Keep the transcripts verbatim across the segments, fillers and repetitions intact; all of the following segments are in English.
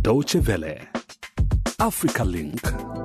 Deutsche Welle. Africa Link.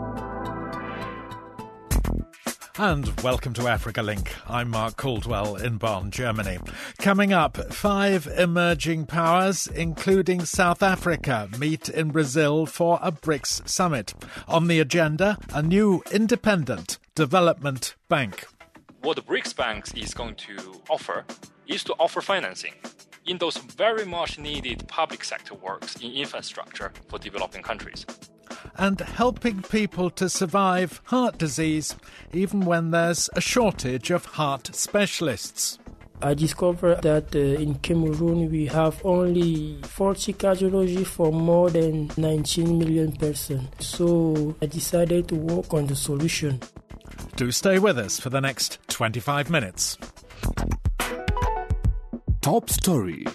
And welcome to Africa Link. I'm Mark Caldwell in Bonn, Germany. Coming up, five emerging powers, including South Africa, meet in Brazil for a BRICS summit. On the agenda, a new independent development bank. What the BRICS Bank is going to offer is to offer financing in those very much needed public sector works in infrastructure for developing countries. And helping people to survive heart disease, even when there's a shortage of heart specialists. I discovered that uh, in Cameroon we have only forty cardiology for more than nineteen million persons. So I decided to work on the solution. Do stay with us for the next twenty-five minutes. Top story.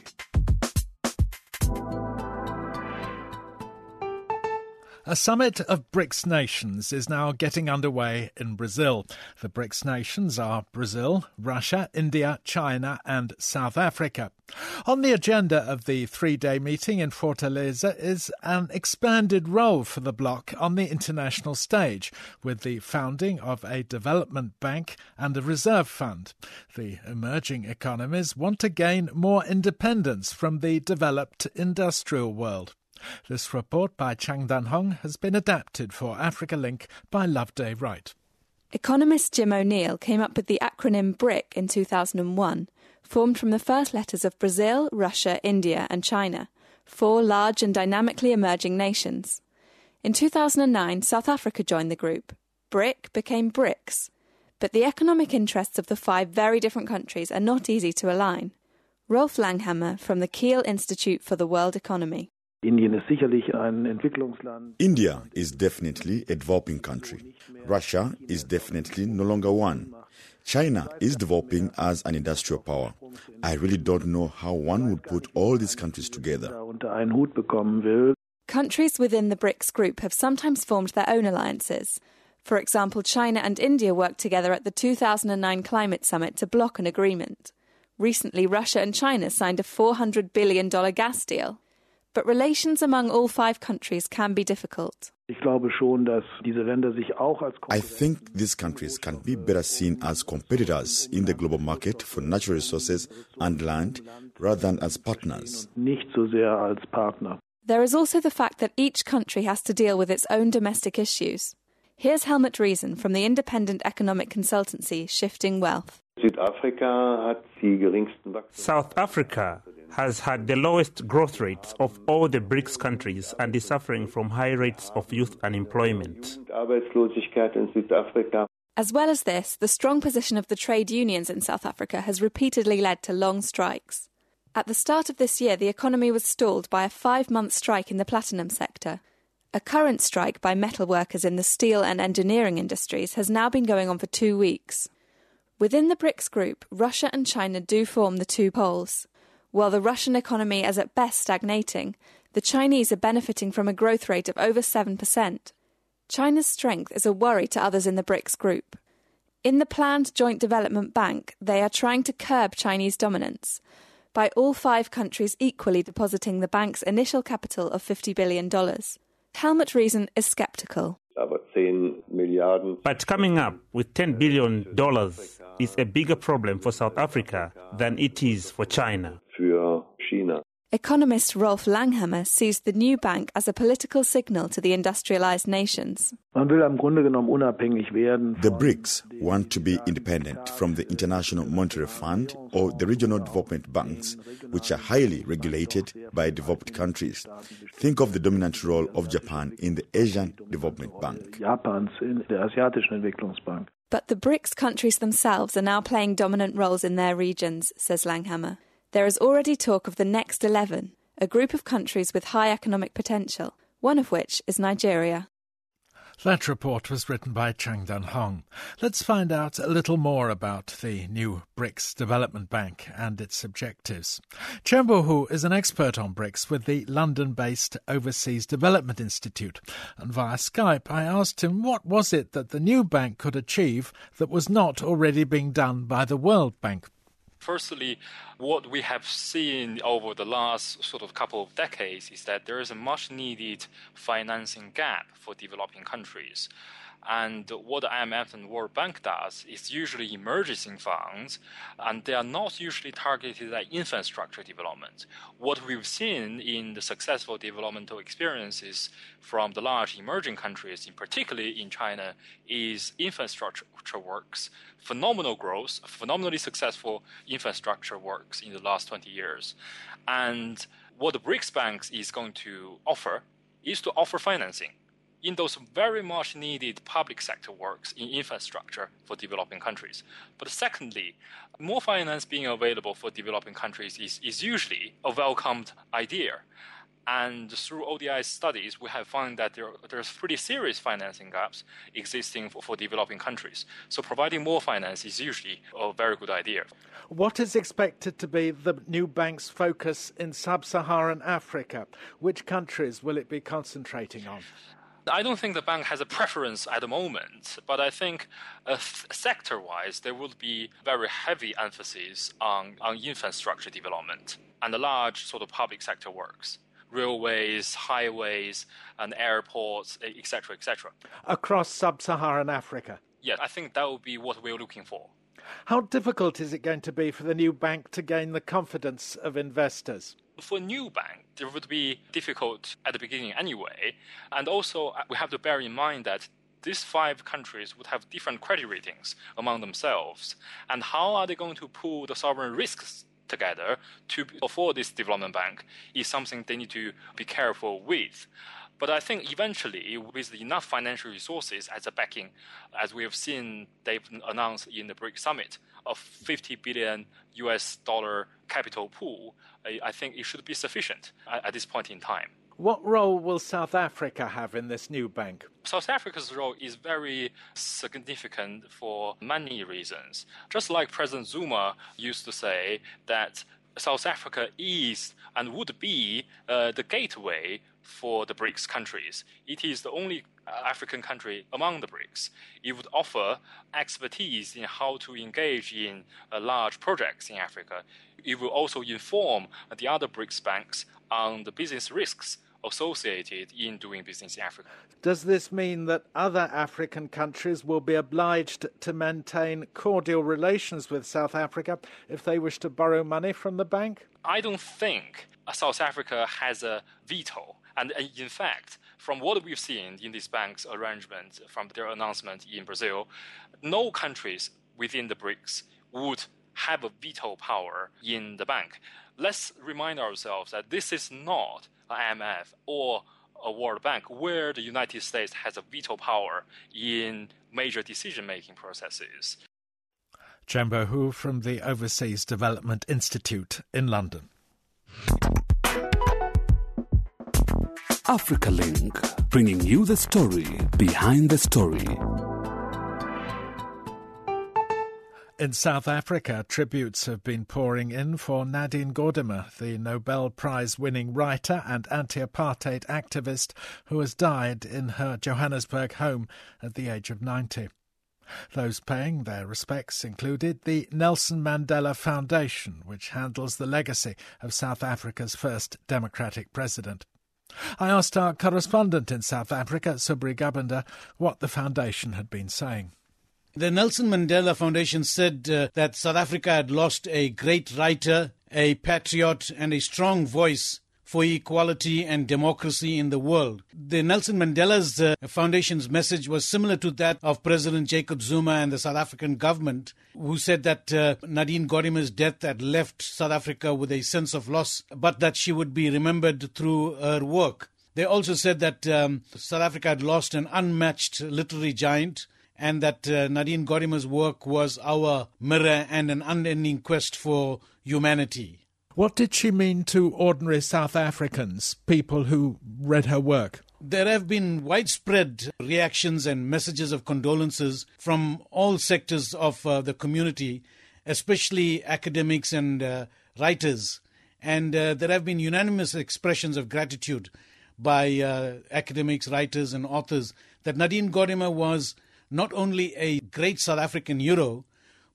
A summit of BRICS nations is now getting underway in Brazil. The BRICS nations are Brazil, Russia, India, China and South Africa. On the agenda of the three-day meeting in Fortaleza is an expanded role for the bloc on the international stage, with the founding of a development bank and a reserve fund. The emerging economies want to gain more independence from the developed industrial world. This report by Chang Dan-hong has been adapted for Africa Link by Loveday Wright. Economist Jim O'Neill came up with the acronym BRIC in two thousand one, formed from the first letters of Brazil, Russia, India and China, four large and dynamically emerging nations. In two thousand nine, South Africa joined the group. BRIC became BRICS. But the economic interests of the five very different countries are not easy to align. Rolf Langhammer from the Kiel Institute for the World Economy. India is definitely a developing country. Russia is definitely no longer one. China is developing as an industrial power. I really don't know how one would put all these countries together. Countries within the BRICS group have sometimes formed their own alliances. For example, China and India worked together at the two thousand nine climate summit to block an agreement. Recently, Russia and China signed a four hundred billion dollars gas deal. But relations among all five countries can be difficult. I think these countries can be better seen as competitors in the global market for natural resources and land rather than as partners. There is also the fact that each country has to deal with its own domestic issues. Here's Helmut Riesen from the independent economic consultancy Shifting Wealth. South Africa has had the lowest growth rates of all the BRICS countries and is suffering from high rates of youth unemployment. As well as this, the strong position of the trade unions in South Africa has repeatedly led to long strikes. At the start of this year, the economy was stalled by a five-month strike in the platinum sector. A current strike by metal workers in the steel and engineering industries has now been going on for two weeks. Within the BRICS group, Russia and China do form the two poles. While the Russian economy is at best stagnating, the Chinese are benefiting from a growth rate of over seven percent. China's strength is a worry to others in the BRICS group. In the planned Joint Development Bank, they are trying to curb Chinese dominance by all five countries equally depositing the bank's initial capital of fifty billion dollars. Helmut Riesen is sceptical. But coming up with ten billion dollars is a bigger problem for South Africa than it is for China. Economist Rolf Langhammer sees the new bank as a political signal to the industrialized nations. The BRICS want to be independent from the International Monetary Fund or the regional development banks, which are highly regulated by developed countries. Think of the dominant role of Japan in the Asian Development Bank. But the BRICS countries themselves are now playing dominant roles in their regions, says Langhammer. There is already talk of the next eleven, a group of countries with high economic potential, one of which is Nigeria. That report was written by Chang Dan-hong. Let's find out a little more about the new BRICS Development Bank and its objectives. Chen Bo-hu is an expert on BRICS with the London-based Overseas Development Institute. And via Skype, I asked him what was it that the new bank could achieve that was not already being done by the World Bank. Firstly, what we have seen over the last sort of couple of decades is that there is a much needed financing gap for developing countries. And what the I M F and World Bank does is usually emerging funds, and they are not usually targeted at infrastructure development. What we've seen in the successful developmental experiences from the large emerging countries, in particularly in China, is infrastructure works, phenomenal growth, phenomenally successful infrastructure works in the last twenty years. And what the BRICS banks is going to offer is to offer financing in those very much needed public sector works in infrastructure for developing countries. But secondly, more finance being available for developing countries is, is usually a welcomed idea. And through O D I studies, we have found that there there's pretty serious financing gaps existing for, for developing countries. So providing more finance is usually a very good idea. What is expected to be the new bank's focus in sub-Saharan Africa? Which countries will it be concentrating on? I don't think the bank has a preference at the moment, but I think uh, sector-wise, there will be very heavy emphasis on, on infrastructure development and the large sort of public sector works, railways, highways, and airports, et cetera, et cetera. Across sub-Saharan Africa? Yeah, I think that would be what we're looking for. How difficult is it going to be for the new bank to gain the confidence of investors? For a new bank, it would be difficult at the beginning anyway. And also, we have to bear in mind that these five countries would have different credit ratings among themselves. And how are they going to pool the sovereign risks together to afford this development bank is something they need to be careful with. But I think eventually, with enough financial resources as a backing, as we have seen they've announced in the BRICS summit, of fifty billion U S dollar capital pool, I think it should be sufficient at this point in time. What role will South Africa have in this new bank? South Africa's role is very significant for many reasons. Just like President Zuma used to say that South Africa is and would be uh, the gateway for the BRICS countries. It is the only African country among the BRICS. It would offer expertise in how to engage in uh, large projects in Africa. It will also inform the other BRICS banks on the business risks associated in doing business in Africa. Does this mean that other African countries will be obliged to maintain cordial relations with South Africa if they wish to borrow money from the bank? I don't think South Africa has a veto. And in fact, from what we've seen in this bank's arrangement, from their announcement in Brazil, no countries within the BRICS would have a veto power in the bank. Let's remind ourselves that this is not an I M F or a World Bank where the United States has a veto power in major decision-making processes. Chembo Hu from the Overseas Development Institute in London. Africa Link, bringing you the story behind the story. In South Africa, tributes have been pouring in for Nadine Gordimer, the Nobel Prize-winning writer and anti-apartheid activist who has died in her Johannesburg home at the age of ninety. Those paying their respects included the Nelson Mandela Foundation, which handles the legacy of South Africa's first democratic president. I asked our correspondent in South Africa, Subri Gabanda, what the foundation had been saying. The Nelson Mandela Foundation said uh, that South Africa had lost a great writer, a patriot and a strong voice for equality and democracy in the world. The Nelson Mandela's uh, Foundation's message was similar to that of President Jacob Zuma and the South African government, who said that uh, Nadine Gordimer's death had left South Africa with a sense of loss, but that she would be remembered through her work. They also said that um, South Africa had lost an unmatched literary giant, and that uh, Nadine Gordimer's work was our mirror and an unending quest for humanity. What did she mean to ordinary South Africans, people who read her work? There have been widespread reactions and messages of condolences from all sectors of uh, the community, especially academics and uh, writers. And uh, there have been unanimous expressions of gratitude by uh, academics, writers and authors that Nadine Gordimer was not only a great South African hero,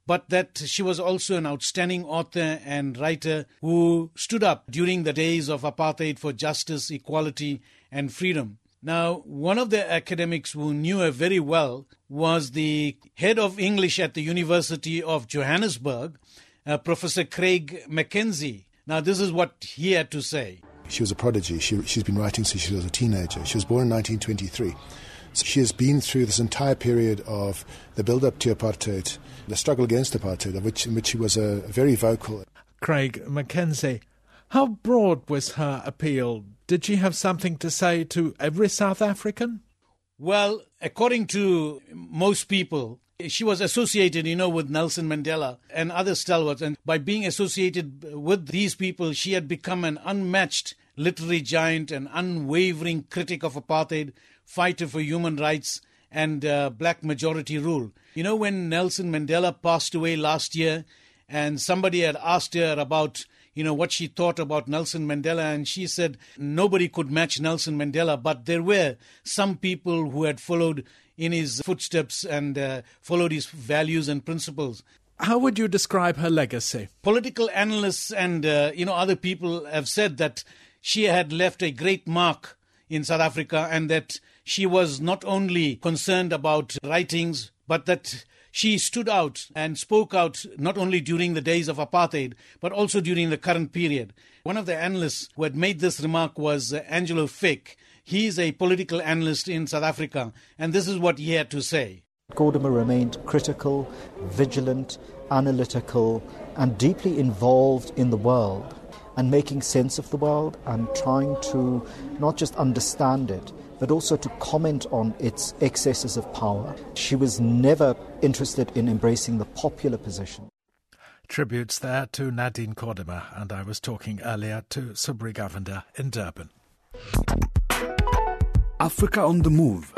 but that she was also an outstanding author and writer who stood up during the days of apartheid for justice, equality, and freedom. Now, one of the academics who knew her very well was the head of English at the University of Johannesburg, uh, Professor Craig Mackenzie. Now, this is what he had to say. She was a prodigy. She, she's been writing since she was a teenager. She was born in nineteen twenty-three. So she has been through this entire period of the build-up to apartheid, the struggle against apartheid, of which, in which she was a, very vocal. Craig Mackenzie. How broad was her appeal? Did she have something to say to every South African? Well, according to most people, she was associated, you know, with Nelson Mandela and other stalwarts. And by being associated with these people, she had become an unmatched literary giant, an unwavering critic of apartheid, fighter for human rights and uh, black majority rule. You know, when Nelson Mandela passed away last year and somebody had asked her about, you know, what she thought about Nelson Mandela, and she said nobody could match Nelson Mandela, but there were some people who had followed in his footsteps and uh, followed his values and principles. How would you describe her legacy? Political analysts and, uh, you know, other people have said that she had left a great mark in South Africa and that she was not only concerned about writings, but that she stood out and spoke out not only during the days of apartheid, but also during the current period. One of the analysts who had made this remark was uh, Angelo Fick. He is a political analyst in South Africa, and this is what he had to say. Gordima remained critical, vigilant, analytical, and deeply involved in the world and making sense of the world and trying to not just understand it, but also to comment on its excesses of power. She was never interested in embracing the popular position. Tributes there to Nadine Gordima, and I was talking earlier to Subri Govender in Durban. Africa on the Move.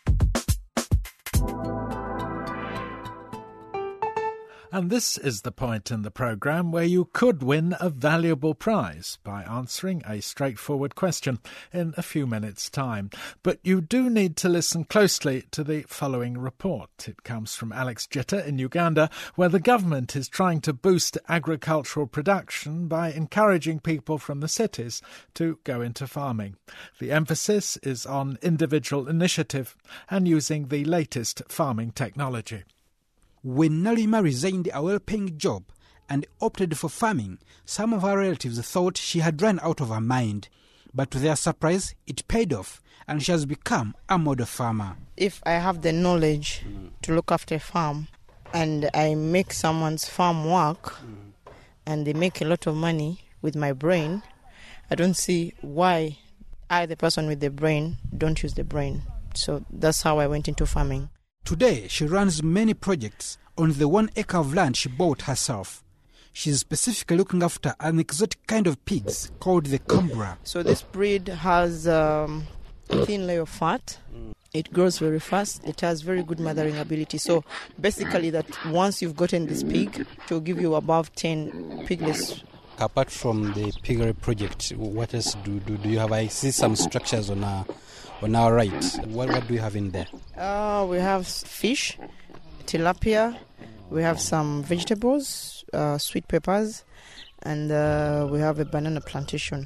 And this is the point in the programme where you could win a valuable prize by answering a straightforward question in a few minutes' time. But you do need to listen closely to the following report. It comes from Alex Jitta in Uganda, where the government is trying to boost agricultural production by encouraging people from the cities to go into farming. The emphasis is on individual initiative and using the latest farming technology. When Nalima resigned a well-paying job and opted for farming, some of her relatives thought she had run out of her mind. But to their surprise, it paid off, and she has become a model farmer. If I have the knowledge mm. to look after a farm, and I make someone's farm work, mm. and they make a lot of money with my brain, I don't see why I, the person with the brain, don't use the brain. So that's how I went into farming. Today, she runs many projects on the one acre of land she bought herself. She's specifically looking after an exotic kind of pigs called the Cambra. So this breed has um, a thin layer of fat. It grows very fast. It has very good mothering ability. So basically that once you've gotten this pig, it will give you above ten piglets. Apart from the piggery project, what else do, do, do you have? I see some structures on our, on our right. What, what do you have in there? Uh, we have fish, tilapia, we have some vegetables, uh, sweet peppers, and uh, we have a banana plantation.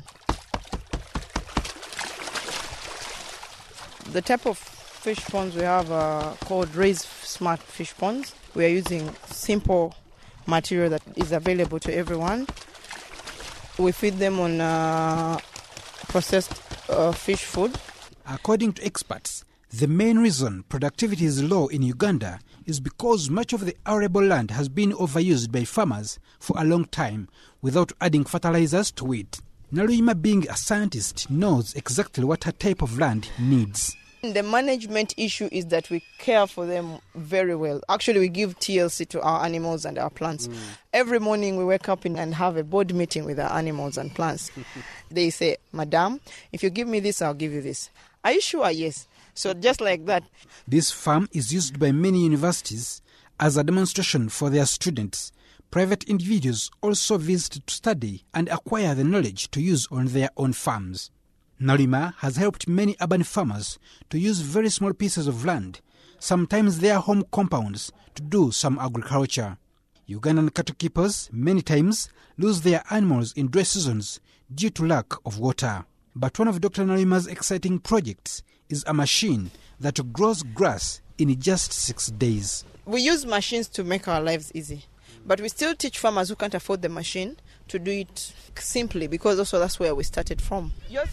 The type of fish ponds we have are called Raise Smart Fish Ponds. We are using simple material that is available to everyone. We feed them on uh, processed uh, fish food. According to experts, the main reason productivity is low in Uganda is because much of the arable land has been overused by farmers for a long time without adding fertilizers to it. Nalima, being a scientist, knows exactly what her type of land needs. The management issue is that we care for them very well. Actually, we give T L C to our animals and our plants. Mm. Every morning we wake up and have a board meeting with our animals and plants. They say, Madam, if you give me this, I'll give you this. Are you sure? Yes. So just like that. This farm is used by many universities as a demonstration for their students. Private individuals also visit to study and acquire the knowledge to use on their own farms. Nalima has helped many urban farmers to use very small pieces of land, sometimes their home compounds, to do some agriculture. Ugandan cattle keepers many times lose their animals in dry seasons due to lack of water. But one of Doctor Nalima's exciting projects is a machine that grows grass in just six days. We use machines to make our lives easy, but we still teach farmers who can't afford the machine to do it simply, because also that's where we started from.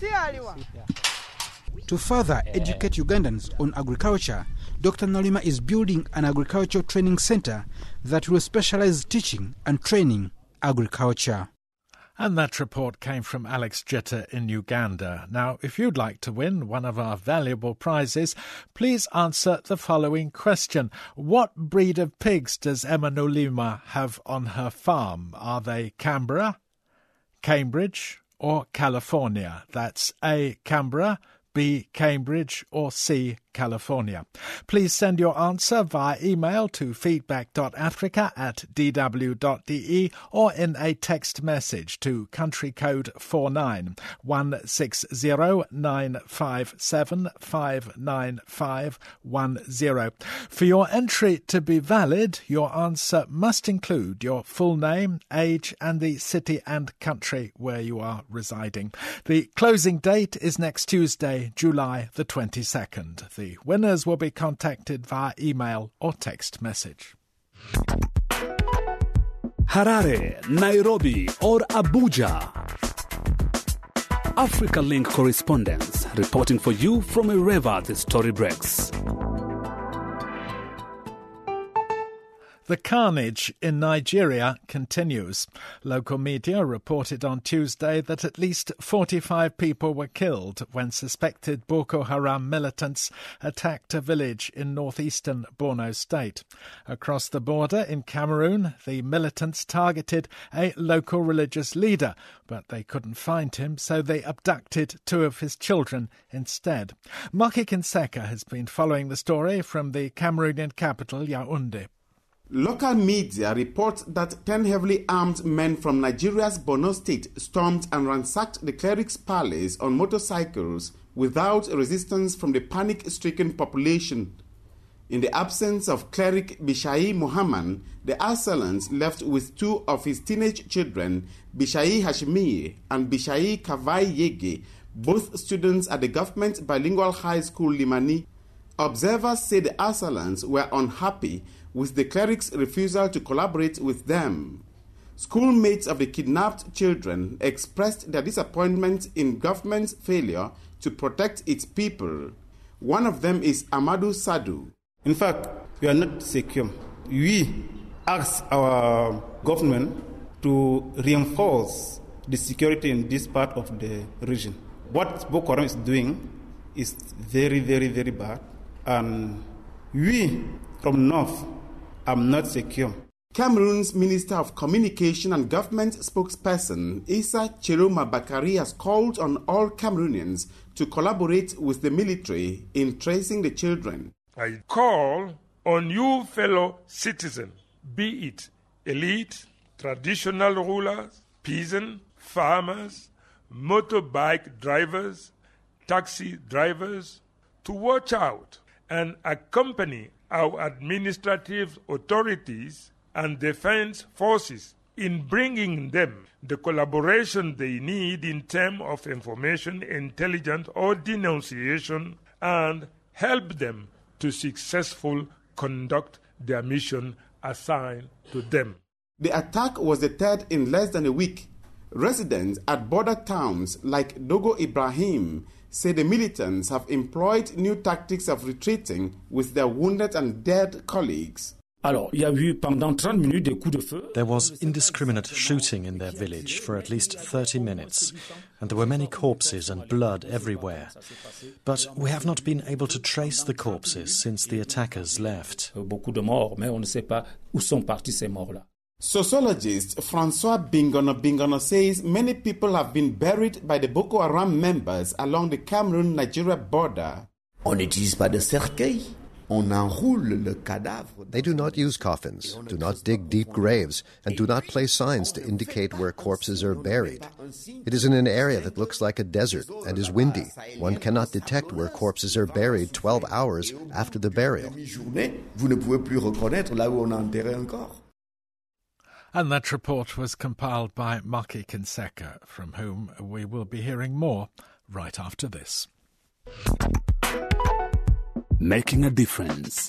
To further educate Ugandans on agriculture, Doctor Nalima is building an agricultural training center that will specialize teaching and training agriculture. And that report came from Alex Jetta in Uganda. Now, if you'd like to win one of our valuable prizes, please answer the following question. What breed of pigs does Emma Nolima have on her farm? Are they Canberra, Cambridge or California? That's A, Canberra, B, Cambridge or C, California. Please send your answer via email to feedback.africa at dw.de or in a text message to country code four nine one six zero nine five seven five nine five one zero. For your entry to be valid, your answer must include your full name, age and the city and country where you are residing. The closing date is next Tuesday, July the twenty-second. The winners will be contacted via email or text message. Harare, Nairobi or Abuja. Africa Link correspondents reporting for you from wherever the story breaks. The carnage in Nigeria continues. Local media reported on Tuesday that at least forty-five people were killed when suspected Boko Haram militants attacked a village in northeastern Borno State. Across the border in Cameroon, the militants targeted a local religious leader, but they couldn't find him, so they abducted two of his children instead. Maki Kinseka has been following the story from the Cameroonian capital, Yaoundé. Local media report that ten heavily armed men from Nigeria's Borno State stormed and ransacked the cleric's palace on motorcycles without resistance from the panic-stricken population. In the absence of cleric Bishai Muhammad, the assailants left with two of his teenage children, Bishai Hashimi and Bishai Kavai Yege, both students at the government bilingual high school Limani. Observers say the assailants were unhappy with the cleric's refusal to collaborate with them. Schoolmates of the kidnapped children expressed their disappointment in government's failure to protect its people. One of them is Amadou Sadu. In fact, we are not secure. We ask our government to reinforce the security in this part of the region. What Boko Haram is doing is very, very, very bad. And we from North are not secure. Cameroon's Minister of Communication and Government spokesperson Issa Chiroma Bakari has called on all Cameroonians to collaborate with the military in tracing the children. I call on you fellow citizens, be it elite, traditional rulers, peasants, farmers, motorbike drivers, taxi drivers, to watch out and accompany our administrative authorities and defense forces in bringing them the collaboration they need in terms of information, intelligence, or denunciation, and help them to successfully conduct their mission assigned to them. The attack was the third in less than a week. Residents at border towns like Dogo Ibrahim say the militants have employed new tactics of retreating with their wounded and dead colleagues. There was indiscriminate shooting in their village for at least thirty minutes, and there were many corpses and blood everywhere. But we have not been able to trace the corpses since the attackers left. Sociologist Francois Bingono Bingono says many people have been buried by the Boko Haram members along the Cameroon-Nigeria border. They do not use coffins, do not dig deep graves, and do not place signs to indicate where corpses are buried. It is in an area that looks like a desert and is windy. One cannot detect where corpses are buried twelve hours after the burial. And that report was compiled by Maki Kinseka, from whom we will be hearing more right after this. Making a difference.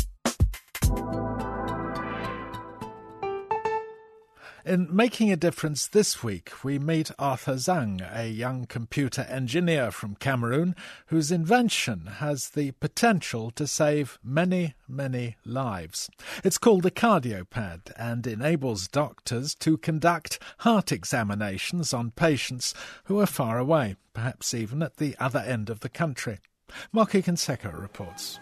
In Making a Difference this week, we meet Arthur Zhang, a young computer engineer from Cameroon whose invention has the potential to save many, many lives. It's called the Cardiopad and enables doctors to conduct heart examinations on patients who are far away, perhaps even at the other end of the country. Maki Kinseka reports.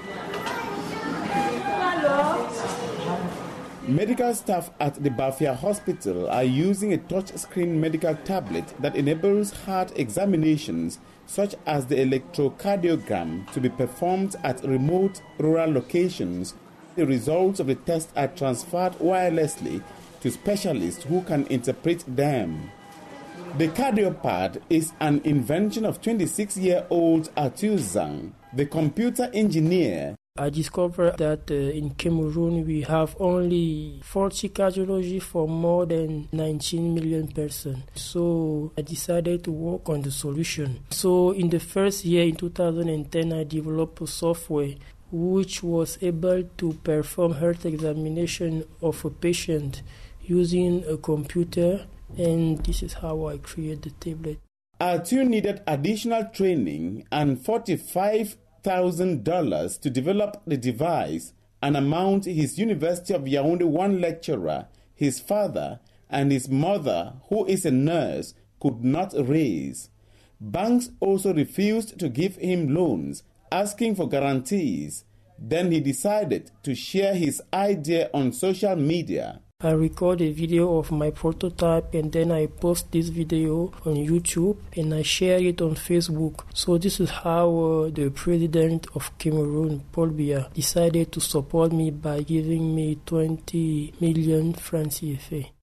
Medical staff at the Bafia Hospital are using a touchscreen medical tablet that enables heart examinations such as the electrocardiogram to be performed at remote rural locations. The results of the test are transferred wirelessly to specialists who can interpret them. The Cardiopad is an invention of twenty-six-year-old Arthur Zhang, the computer engineer. I discovered that uh, in Cameroon we have only forty cardiology for more than nineteen million persons. So I decided to work on the solution. So in the first year, in two thousand ten, I developed a software which was able to perform heart examination of a patient using a computer, and this is how I created the tablet. Arthur needed additional training and forty-five thousand dollars to develop the device, an amount his University of Yaoundé one lecturer, his father, and his mother, who is a nurse, could not raise. Banks also refused to give him loans, asking for guarantees. Then he decided to share his idea on social media. I record a video of my prototype and then I post this video on YouTube and I share it on Facebook. So this is how uh, the president of Cameroon, Paul Biya, decided to support me by giving me twenty million francs C F A.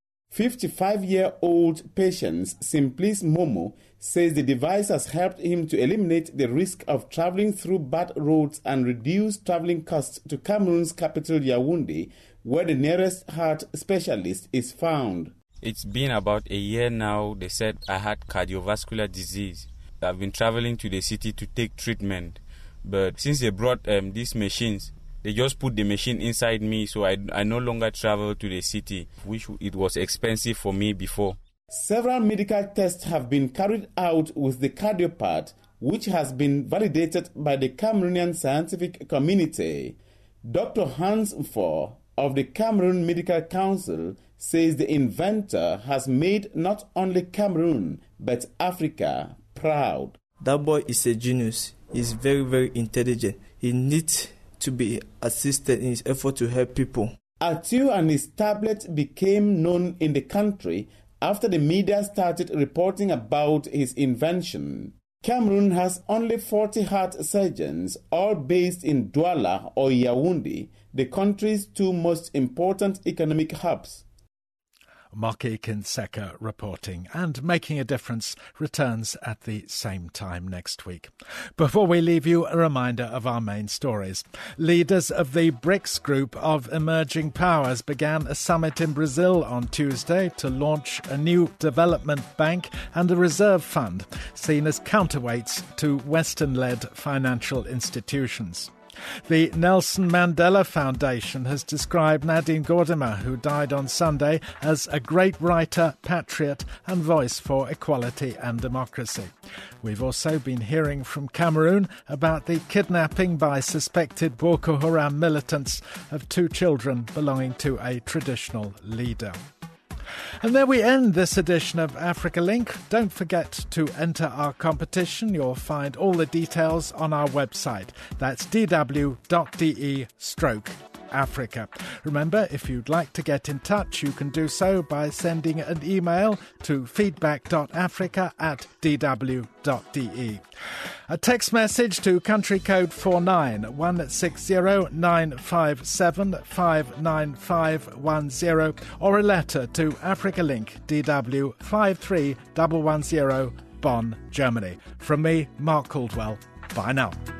fifty-five-year-old patient Simplice Momo says the device has helped him to eliminate the risk of traveling through bad roads and reduce traveling costs to Cameroon's capital Yaoundé, where the nearest heart specialist is found. It's been about a year now. They said I had cardiovascular disease. I've been traveling to the city to take treatment. But since they brought um, these machines, they just put the machine inside me, so I, I no longer travel to the city, which it was expensive for me before. Several medical tests have been carried out with the Cardiopad, which has been validated by the Cameroonian scientific community. Doctor Hans Mfor of the Cameroon Medical Council says the inventor has made not only Cameroon but Africa proud. That boy is a genius. He's very, very intelligent. He needs to be assisted in his effort to help people. Arthur and his tablet became known in the country after the media started reporting about his invention. Cameroon has only forty heart surgeons, all based in Douala or Yaoundé, the country's two most important economic hubs. Maki Kinseka reporting, and Making a Difference returns at the same time next week. Before we leave you, a reminder of our main stories. Leaders of the BRICS group of emerging powers began a summit in Brazil on Tuesday to launch a new development bank and a reserve fund, seen as counterweights to Western-led financial institutions. The Nelson Mandela Foundation has described Nadine Gordimer, who died on Sunday, as a great writer, patriot and voice for equality and democracy. We've also been hearing from Cameroon about the kidnapping by suspected Boko Haram militants of two children belonging to a traditional leader. And there we end this edition of Africa Link. Don't forget to enter our competition. You'll find all the details on our website. That's d w dot d e stroke Africa. Remember, if you'd like to get in touch, you can do so by sending an email to feedback.africa at dw.de. A text message to country code four nine one six zero nine five seven five nine five one zero or a letter to Africa Link, D W five three one one zero, Bonn, Germany. From me, Mark Caldwell. Bye now.